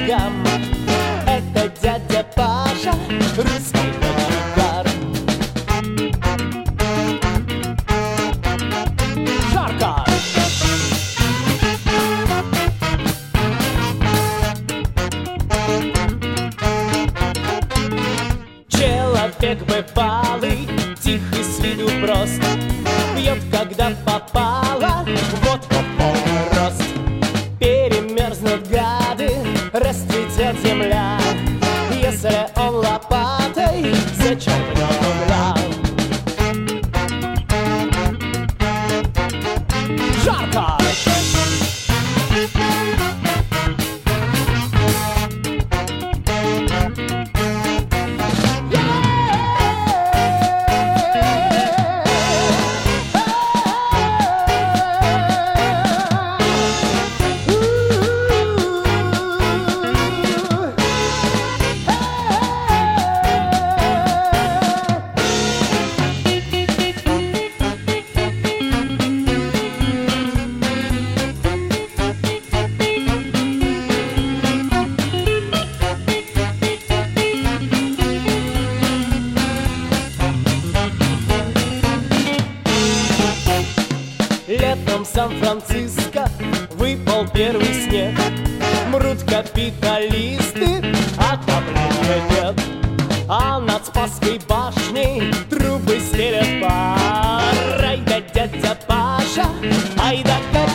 ногам. Это дядя Паша, русский кочегар. Жарко! Человек бывалый, тихий с виду прост, пьет, когда попало, водка в полный рост. Перемерзнут гады, расцветет земля, если он лопатой зачерпнет угля. Жарко! Летом в Сан-Франциско выпал первый снег. Мрут капиталисты, а давления нет. А над Спасской башней трубы стелят пар. Ай да дядя Паша, ай да